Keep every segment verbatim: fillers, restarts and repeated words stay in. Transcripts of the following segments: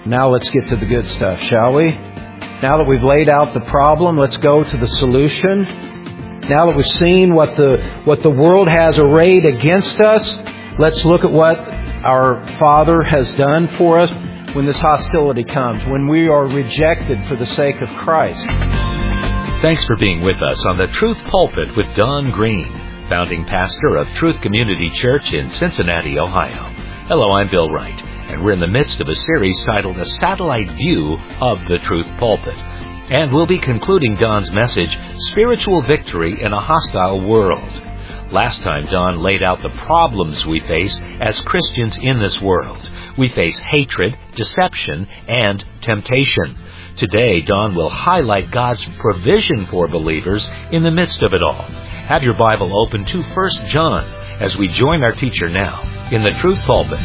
Now let's get to the good stuff, shall we? Now that we've laid out the problem, let's go to the solution. Now that we've seen what the what the world has arrayed against us, let's look at what our Father has done for us when this hostility comes, when we are rejected for the sake of Christ. Thanks for being with us on the Truth Pulpit with Don Green, founding pastor of Truth Community Church in Cincinnati, Ohio. Hello, I'm Bill Wright, and we're in the midst of a series titled A Satellite View of the Truth Pulpit. And we'll be concluding Don's message, Spiritual Victory in a Hostile World. Last time, Don laid out the problems we face as Christians in this world. We face hatred, deception, and temptation. Today, Don will highlight God's provision for believers in the midst of it all. Have your Bible open to First John as we join our teacher now in the Truth Pulpit.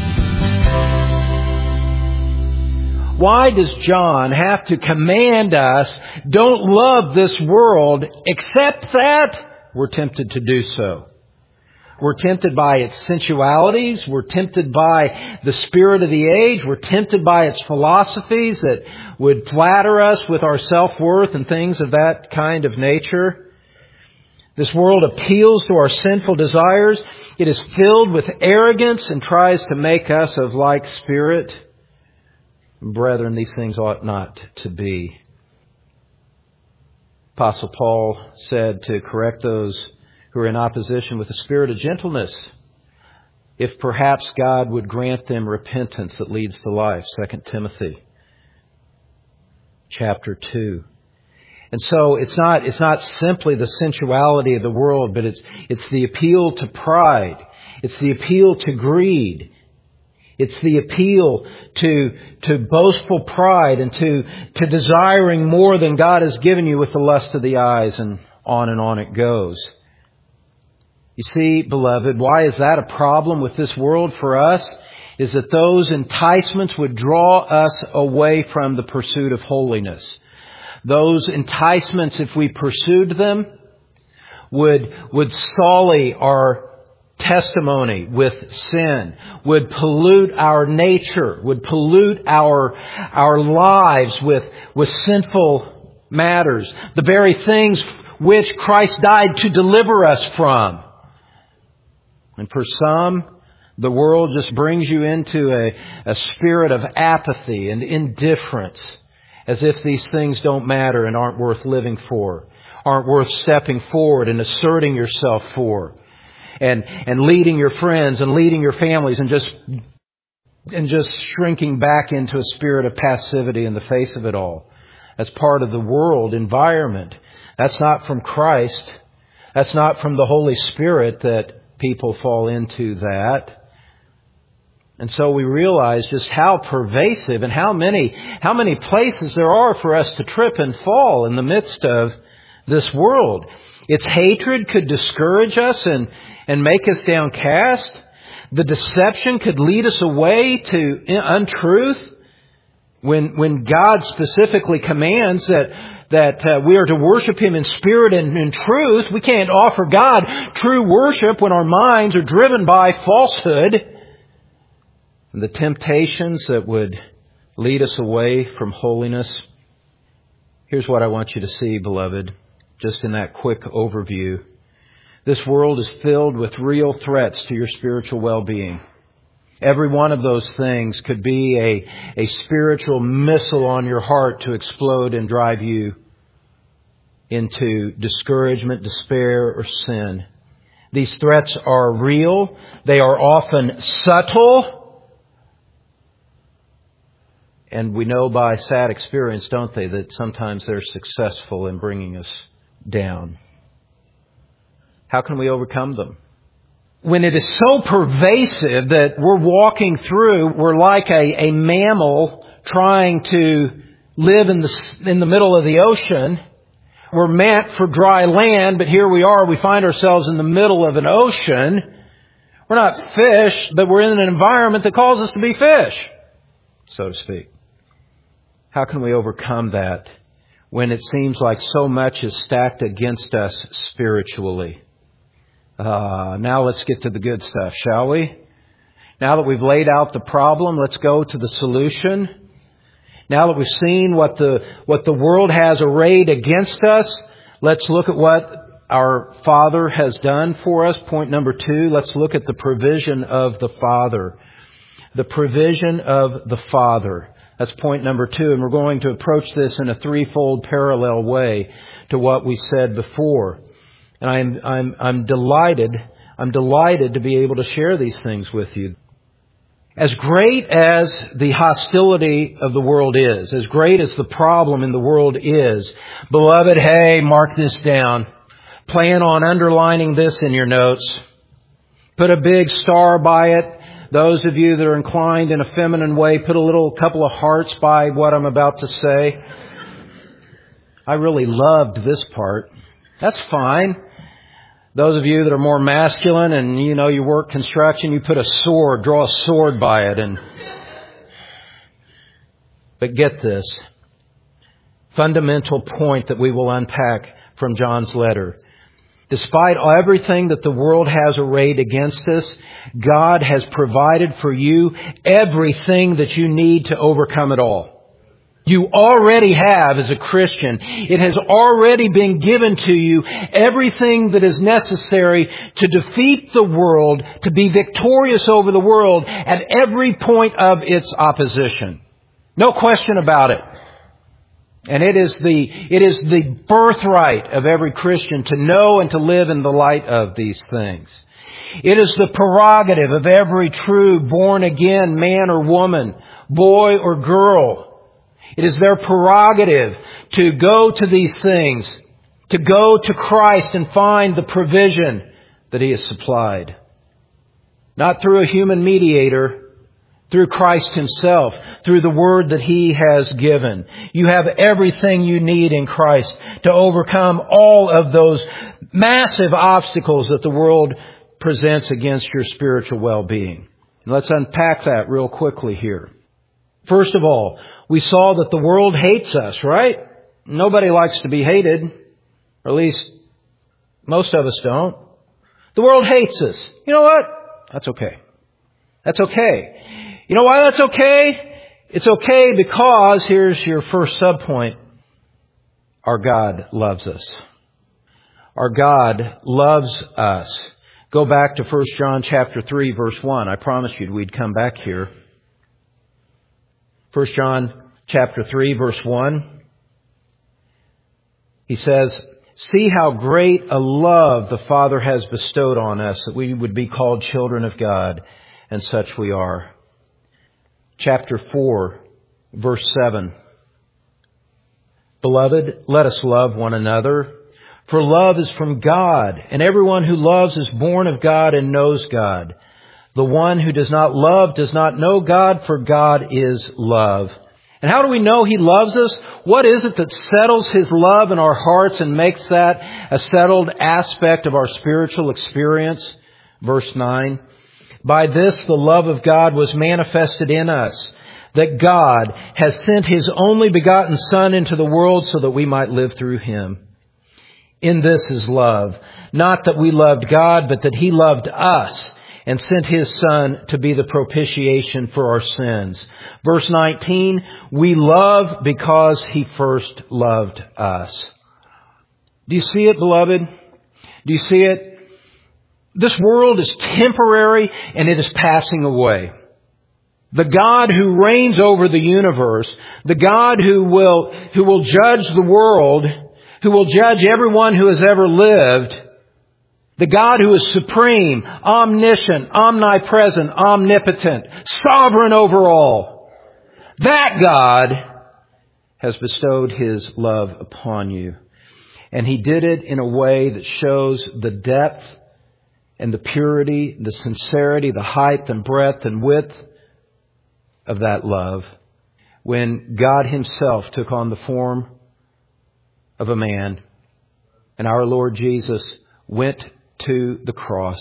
Why does John have to command us, don't love this world, except that we're tempted to do so? We're tempted by its sensualities. We're tempted by the spirit of the age. We're tempted by its philosophies that would flatter us with our self-worth and things of that kind of nature. This world appeals to our sinful desires. It is filled with arrogance and tries to make us of like spirit. Brethren, these things ought not to be. Apostle Paul said to correct those who are in opposition with the spirit of gentleness, if perhaps God would grant them repentance that leads to life. Second Timothy chapter two. And so it's not it's not simply the sensuality of the world, but it's it's the appeal to pride. It's the appeal to greed. It's the appeal to to boastful pride and to to desiring more than God has given you with the lust of the eyes, and on and on it goes. You see, beloved, why is that a problem with this world for us? Is that those enticements would draw us away from the pursuit of holiness. Those enticements, if we pursued them, would would sully our testimony with sin, would pollute our nature, would pollute our our lives with with sinful matters, the very things which Christ died to deliver us from. And for some, the world just brings you into a, a spirit of apathy and indifference, as if these things don't matter and aren't worth living for, aren't worth stepping forward and asserting yourself for, and and leading your friends and leading your families, and just and just shrinking back into a spirit of passivity in the face of it all. That's part of the world environment. That's not from Christ. That's not from the Holy Spirit that people fall into that. And so we realize just how pervasive and how many how many places there are for us to trip and fall in the midst of this world. Its hatred could discourage us and, and make us downcast. The deception could lead us away to untruth when when God specifically commands that that uh, we are to worship Him in spirit and in truth. We can't offer God true worship when our minds are driven by falsehood. And the temptations that would lead us away from holiness. Here's what I want you to see, beloved, just in that quick overview. This world is filled with real threats to your spiritual well-being. Every one of those things could be a, a spiritual missile on your heart to explode and drive you into discouragement, despair, or sin. These threats are real. They are often subtle. And we know by sad experience, don't they, that sometimes they're successful in bringing us down. How can we overcome them? When it is so pervasive that we're walking through, we're like a, a mammal trying to live in the in the middle of the ocean. We're meant for dry land, but here we are, we find ourselves in the middle of an ocean. We're not fish, but we're in an environment that calls us to be fish, so to speak. How can we overcome that when it seems like so much is stacked against us spiritually? Uh, now let's get to the good stuff, shall we? Now that we've laid out the problem, let's go to the solution. Now that we've seen what the, what the world has arrayed against us, let's look at what our Father has done for us. Point number two, let's look at the provision of the Father. The provision of the Father. That's point number two, and we're going to approach this in a threefold parallel way to what we said before. And I'm, I'm, I'm delighted, I'm delighted to be able to share these things with you. As great as the hostility of the world is, as great as the problem in the world is, beloved, hey, mark this down. Plan on underlining this in your notes. Put a big star by it. Those of you that are inclined in a feminine way, put a little couple of hearts by what I'm about to say. I really loved this part. That's fine. Those of you that are more masculine and, you know, you work construction, you put a sword, draw a sword by it. And But get this. Fundamental point that we will unpack from John's letter. Despite everything that the world has arrayed against us, God has provided for you everything that you need to overcome it all. You already have as a Christian. It has already been given to you everything that is necessary to defeat the world, to be victorious over the world at every point of its opposition. No question about it. And it is the, it is the birthright of every Christian to know and to live in the light of these things. It is the prerogative of every true born again man or woman, boy or girl. It is their prerogative to go to these things, to go to Christ and find the provision that He has supplied. Not through a human mediator, through Christ Himself, through the Word that He has given. You have everything you need in Christ to overcome all of those massive obstacles that the world presents against your spiritual well-being. Let's unpack that real quickly here. First of all, we saw that the world hates us, right? Nobody likes to be hated, or at least most of us don't. The world hates us. You know what? That's okay. That's okay. You know why that's okay? It's okay because, here's your first subpoint, our God loves us. Our God loves us. Go back to First John chapter three, verse one. I promised you we'd come back here. First John chapter three, verse one. He says, "See how great a love the Father has bestowed on us, that we would be called children of God, and such we are." Chapter four, verse seven. "Beloved, let us love one another, for love is from God, and everyone who loves is born of God and knows God. The one who does not love does not know God, for God is love." And how do we know He loves us? What is it that settles His love in our hearts and makes that a settled aspect of our spiritual experience? Verse nine. "By this the love of God was manifested in us, that God has sent His only begotten Son into the world so that we might live through Him. In this is love, not that we loved God, but that He loved us and sent His Son to be the propitiation for our sins." Verse nineteen, "We love because He first loved us." Do you see it, beloved? Do you see it? This world is temporary and it is passing away. The God who reigns over the universe, the God who will, who will judge the world, who will judge everyone who has ever lived, the God who is supreme, omniscient, omnipresent, omnipotent, sovereign over all, that God has bestowed His love upon you. And He did it in a way that shows the depth and the purity, the sincerity, the height and breadth and width of that love, when God Himself took on the form of a man, and our Lord Jesus went to the cross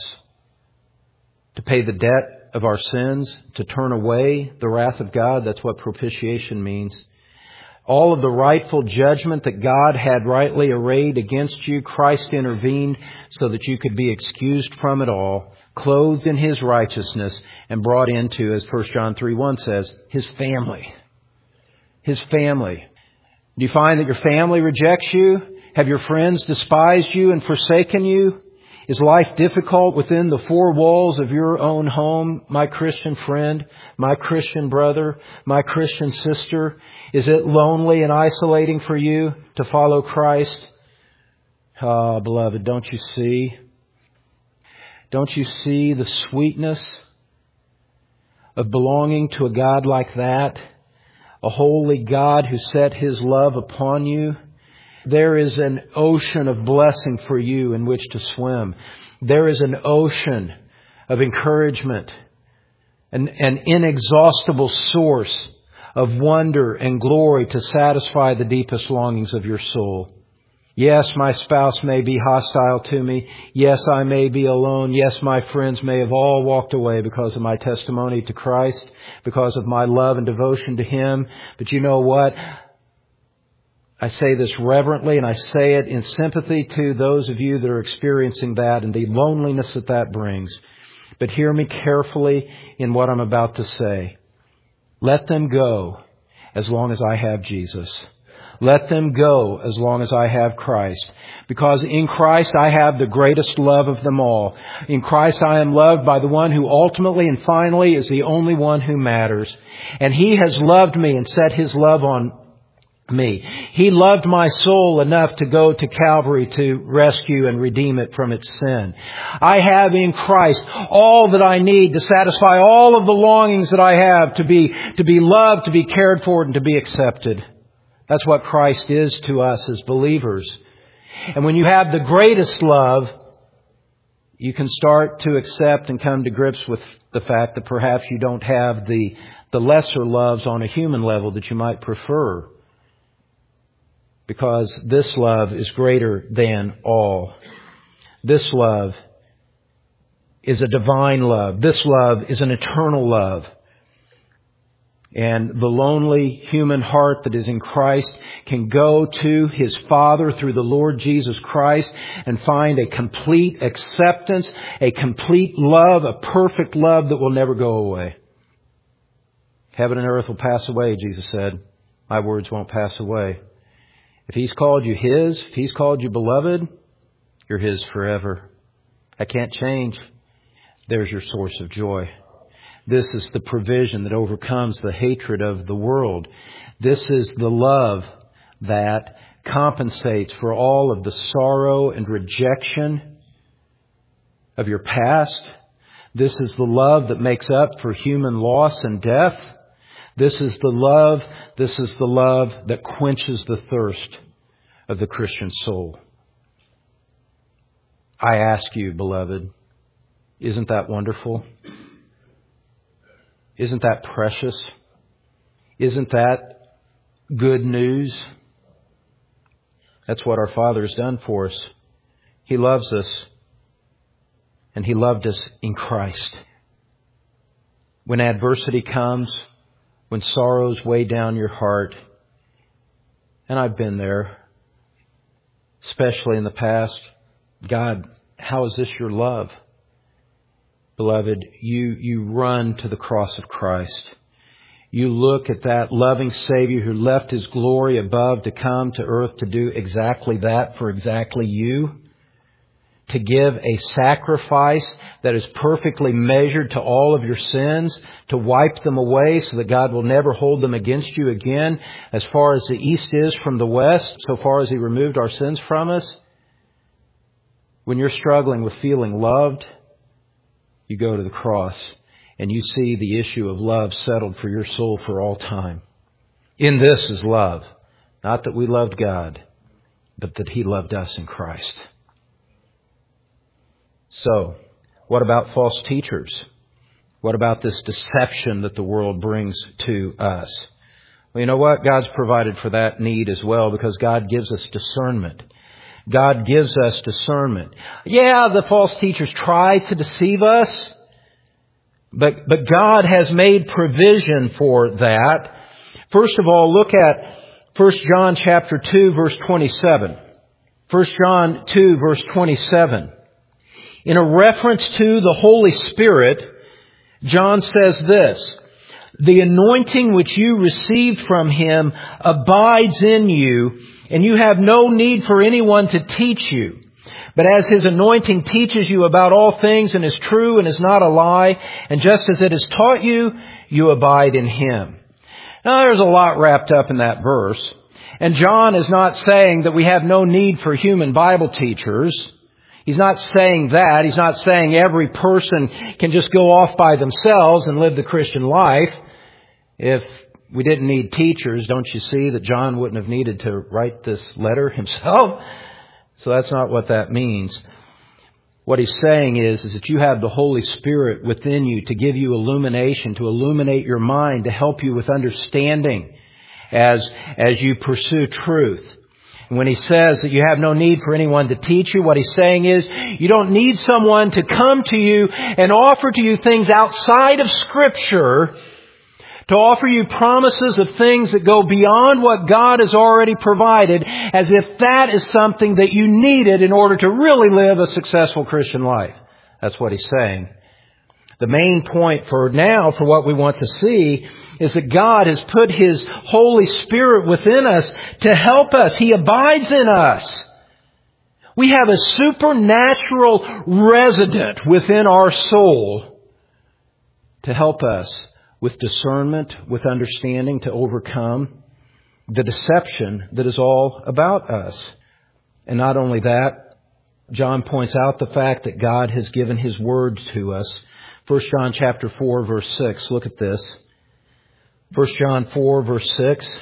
to pay the debt of our sins, to turn away the wrath of God. That's what propitiation means. All of the rightful judgment that God had rightly arrayed against you, Christ intervened so that you could be excused from it all, clothed in His righteousness, and brought into, as First John three one says, His family. His family. Do you find that your family rejects you? Have your friends despised you and forsaken you? Is life difficult within the four walls of your own home, my Christian friend, my Christian brother, my Christian sister? Is it lonely and isolating for you to follow Christ? Ah, beloved, don't you see? Don't you see the sweetness of belonging to a God like that? A holy God who set His love upon you. There is an ocean of blessing for you in which to swim. There is an ocean of encouragement, an, an inexhaustible source of wonder and glory to satisfy the deepest longings of your soul. Yes, my spouse may be hostile to me. Yes, I may be alone. Yes, my friends may have all walked away because of my testimony to Christ, because of my love and devotion to Him. But you know what? I say this reverently, and I say it in sympathy to those of you that are experiencing that and the loneliness that that brings. But hear me carefully in what I'm about to say. Let them go as long as I have Jesus. Let them go as long as I have Christ. Because in Christ I have the greatest love of them all. In Christ I am loved by the one who ultimately and finally is the only one who matters. And He has loved me and set His love on me. He loved my soul enough to go to Calvary to rescue and redeem it from its sin. I have in Christ all that I need to satisfy all of the longings that I have to be, to be loved, to be cared for, and to be accepted. That's what Christ is to us as believers. And when you have the greatest love, you can start to accept and come to grips with the fact that perhaps you don't have the, the lesser loves on a human level that you might prefer. Because this love is greater than all. This love is a divine love. This love is an eternal love. And the lonely human heart that is in Christ can go to his Father through the Lord Jesus Christ and find a complete acceptance, a complete love, a perfect love that will never go away. Heaven and earth will pass away, Jesus said. My words won't pass away. If He's called you His, if He's called you beloved, you're His forever. I can't change. There's your source of joy. This is the provision that overcomes the hatred of the world. This is the love that compensates for all of the sorrow and rejection of your past. This is the love that makes up for human loss and death. This is the love, this is the love that quenches the thirst of the Christian soul. I ask you, beloved, isn't that wonderful? Isn't that precious? Isn't that good news? That's what our Father has done for us. He loves us, and He loved us in Christ. When adversity comes, when sorrows weigh down your heart, and I've been there, especially in the past, God, how is this your love? Beloved, you, you run to the cross of Christ. You look at that loving Savior who left His glory above to come to earth to do exactly that for exactly you. To give a sacrifice that is perfectly measured to all of your sins, to wipe them away so that God will never hold them against you again. As far as the east is from the west, so far as He removed our sins from us. When you're struggling with feeling loved, you go to the cross and you see the issue of love settled for your soul for all time. In this is love. Not that we loved God, but that He loved us in Christ. So, what about false teachers? What about this deception that the world brings to us? Well, you know what? God's provided for that need as well, because God gives us discernment. God gives us discernment. Yeah, the false teachers try to deceive us, but, but God has made provision for that. First of all, look at First John chapter two, verse twenty-seven. First John two, verse twenty-seven. In a reference to the Holy Spirit, John says this, The anointing which you received from Him abides in you, and you have no need for anyone to teach you. But as His anointing teaches you about all things and is true and is not a lie, and just as it has taught you, you abide in Him. Now there's a lot wrapped up in that verse. And John is not saying that we have no need for human Bible teachers. He's not saying that. He's not saying every person can just go off by themselves and live the Christian life. If we didn't need teachers, don't you see that John wouldn't have needed to write this letter himself? So that's not what that means. What he's saying is, is that you have the Holy Spirit within you to give you illumination, to illuminate your mind, to help you with understanding as, as you pursue truth. And when he says that you have no need for anyone to teach you, what he's saying is you don't need someone to come to you and offer to you things outside of Scripture, to offer you promises of things that go beyond what God has already provided, as if that is something that you needed in order to really live a successful Christian life. That's what he's saying. The main point for now, for what we want to see, is that God has put His Holy Spirit within us to help us. He abides in us. We have a supernatural resident within our soul to help us with discernment, with understanding, to overcome the deception that is all about us. And not only that, John points out the fact that God has given His Word to us. First John chapter four, verse six. Look at this. First John four, verse six.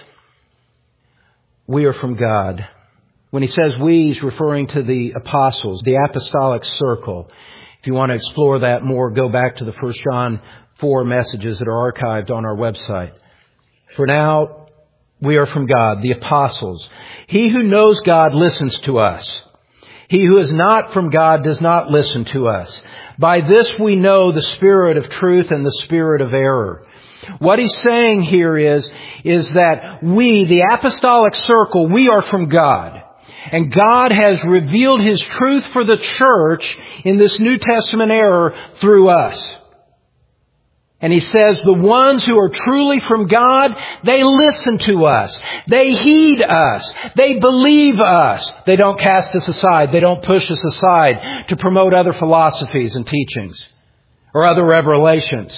We are from God. When he says we, he's referring to the apostles, the apostolic circle. If you want to explore that more, go back to the First John four messages that are archived on our website. For now, we are from God, the apostles. He who knows God listens to us. He who is not from God does not listen to us. By this we know the spirit of truth and the spirit of error. What he's saying here is, is that we, the apostolic circle, we are from God. And God has revealed His truth for the church in this New Testament era through us. And he says the ones who are truly from God, they listen to us. They heed us. They believe us. They don't cast us aside. They don't push us aside to promote other philosophies and teachings or other revelations.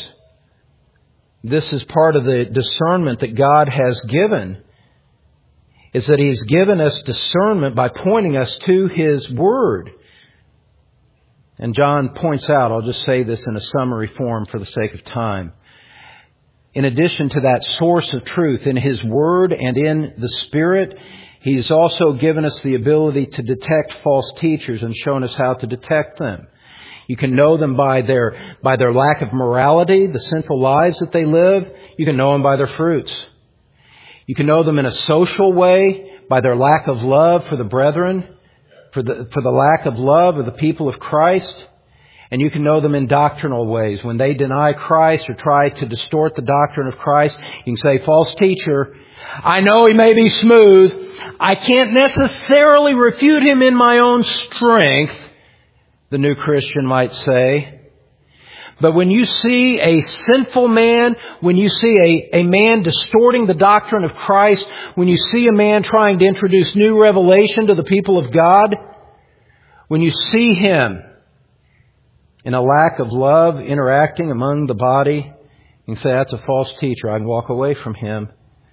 This is part of the discernment that God has given, is that He's given us discernment by pointing us to His Word. And John points out, I'll just say this in a summary form for the sake of time. In addition to that source of truth in His Word and in the Spirit, He's also given us the ability to detect false teachers and shown us how to detect them. You can know them by their, by their lack of morality, the sinful lives that they live. You can know them by their fruits. You can know them in a social way, by their lack of love for the brethren, for the, for the lack of love of the people of Christ. And you can know them in doctrinal ways. When they deny Christ or try to distort the doctrine of Christ, you can say, false teacher, I know he may be smooth. I can't necessarily refute him in my own strength, the new Christian might say. But when you see a sinful man, when you see a, a man distorting the doctrine of Christ, when you see a man trying to introduce new revelation to the people of God, when you see him in a lack of love interacting among the body, you can say, that's a false teacher. I can walk away from him.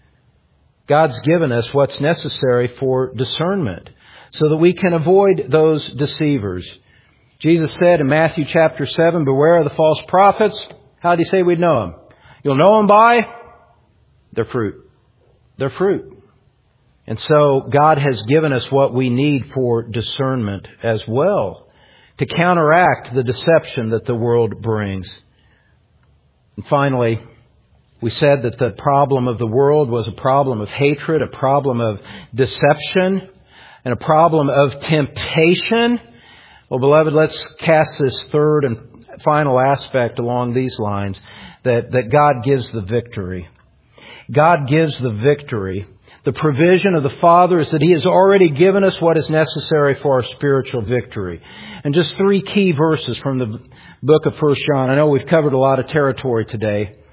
God's given us what's necessary for discernment so that we can avoid those deceivers. Jesus said in Matthew chapter seven, beware of the false prophets. How did He say we'd know them? You'll know them by their fruit. Their fruit. And so God has given us what we need for discernment as well, to counteract the deception that the world brings. And finally, we said that the problem of the world was a problem of hatred, a problem of deception, and a problem of temptation. Well, beloved, let's cast this third and final aspect along these lines, that, that God gives the victory. God gives the victory. The provision of the Father is that He has already given us what is necessary for our spiritual victory. And just three key verses from the book of First John. I know we've covered a lot of territory today.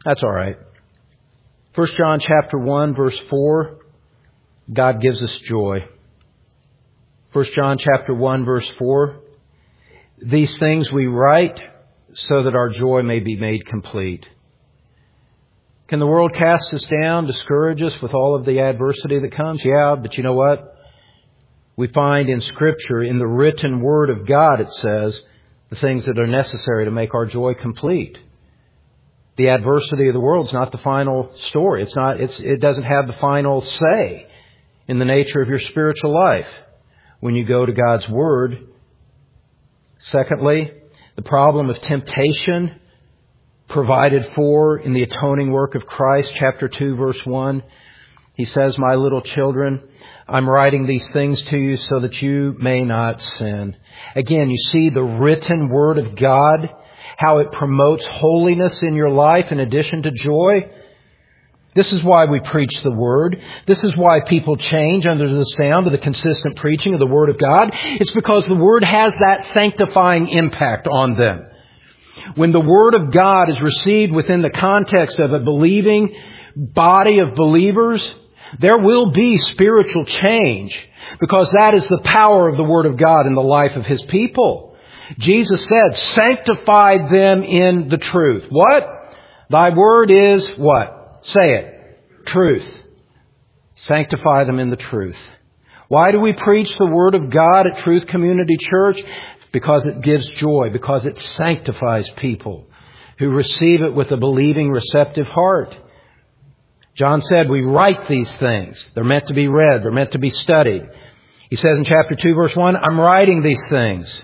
That's all right. First John chapter one, verse four, God gives us joy. First John chapter one, verse four, these things we write so that our joy may be made complete. Can the world cast us down, discourage us with all of the adversity that comes? Yeah, but you know what? We find in Scripture, in the written Word of God, it says, the things that are necessary to make our joy complete. The adversity of the world is not the final story. It's not, it's, it doesn't have the final say in the nature of your spiritual life when you go to God's Word. Secondly, the problem of temptation provided for in the atoning work of Christ, chapter two, verse one. He says, my little children, I'm writing these things to you so that you may not sin. Again, you see the written Word of God, how it promotes holiness in your life in addition to joy. This is why we preach the Word. This is why people change under the sound of the consistent preaching of the Word of God. It's because the Word has that sanctifying impact on them. When the Word of God is received within the context of a believing body of believers, there will be spiritual change because that is the power of the Word of God in the life of His people. Jesus said, sanctify them in the truth. What? Thy word is what? Say it. Truth. Sanctify them in the truth. Why do we preach the Word of God at Truth Community Church? Because it gives joy, because it sanctifies people who receive it with a believing, receptive heart. John said, we write these things. They're meant to be read. They're meant to be studied. He says in chapter two, verse one, I'm writing these things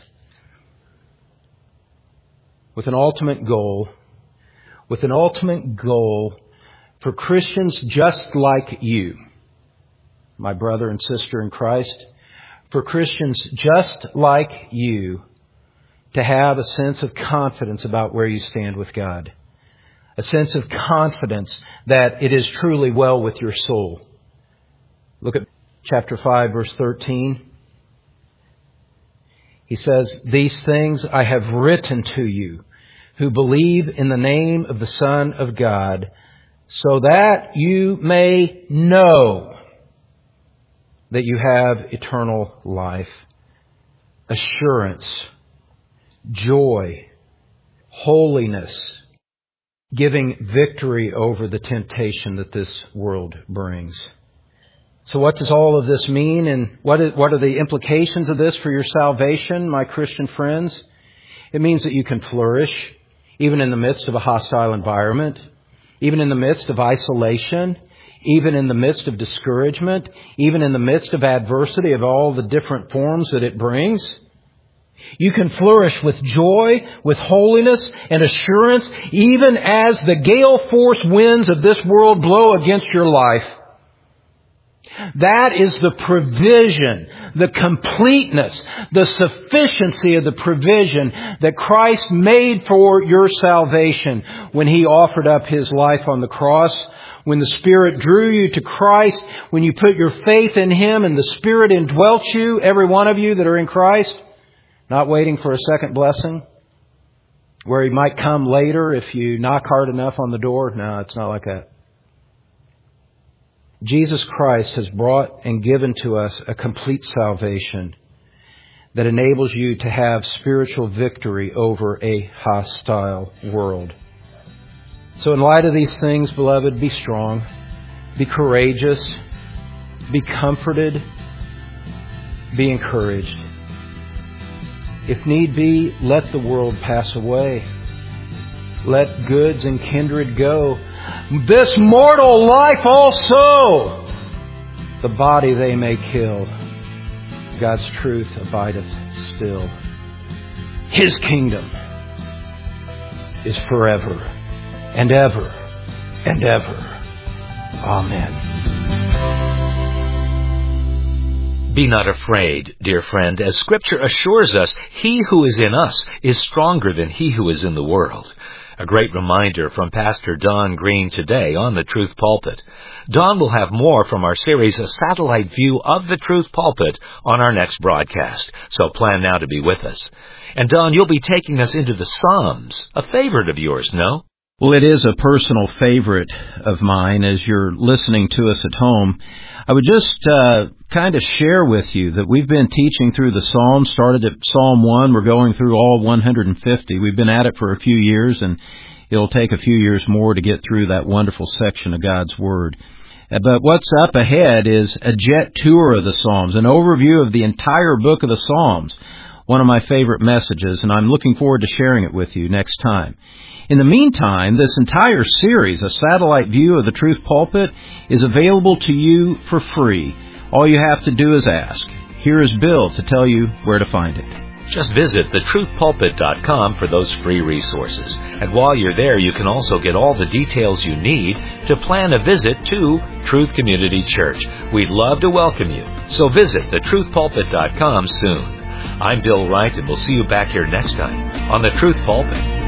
with an ultimate goal, with an ultimate goal for Christians just like you, my brother and sister in Christ, for Christians just like you to have a sense of confidence about where you stand with God. A sense of confidence that it is truly well with your soul. Look at chapter five, verse thirteen. He says, these things I have written to you who believe in the name of the Son of God, so that you may know that you have eternal life, assurance, joy, holiness, giving victory over the temptation that this world brings. So what does all of this mean, and what is, what are the implications of this for your salvation, my Christian friends? It means that you can flourish even in the midst of a hostile environment, even in the midst of isolation, even in the midst of discouragement, even in the midst of adversity of all the different forms that it brings. You can flourish with joy, with holiness and assurance, even as the gale force winds of this world blow against your life. That is the provision, the completeness, the sufficiency of the provision that Christ made for your salvation when He offered up His life on the cross. When the Spirit drew you to Christ, when you put your faith in Him and the Spirit indwelt you, every one of you that are in Christ, not waiting for a second blessing, where He might come later if you knock hard enough on the door. No, it's not like that. Jesus Christ has brought and given to us a complete salvation that enables you to have spiritual victory over a hostile world. So in light of these things, beloved, be strong, be courageous, be comforted, be encouraged. If need be, let the world pass away. Let goods and kindred go. This mortal life also, the body they may kill. God's truth abideth still. His kingdom is forever and ever and ever. Amen. Be not afraid, dear friend, as Scripture assures us, he who is in us is stronger than he who is in the world. A great reminder from Pastor Don Green today on the Truth Pulpit. Don will have more from our series, A Satellite View of the Truth Pulpit, on our next broadcast, so plan now to be with us. And Don, you'll be taking us into the Psalms, a favorite of yours, no? Well, it is a personal favorite of mine as you're listening to us at home. I would just uh, kind of share with you that we've been teaching through the Psalms, started at Psalm one. We're going through all one hundred fifty. We've been at it for a few years, and it'll take a few years more to get through that wonderful section of God's Word. But what's up ahead is a jet tour of the Psalms, an overview of the entire book of the Psalms, one of my favorite messages, and I'm looking forward to sharing it with you next time. In the meantime, this entire series, a satellite view of the Truth Pulpit, is available to you for free. All you have to do is ask. Here is Bill to tell you where to find it. Just visit the truth pulpit dot com for those free resources. And while you're there, you can also get all the details you need to plan a visit to Truth Community Church. We'd love to welcome you. So visit the truth pulpit dot com soon. I'm Bill Wright, and we'll see you back here next time on the Truth Pulpit.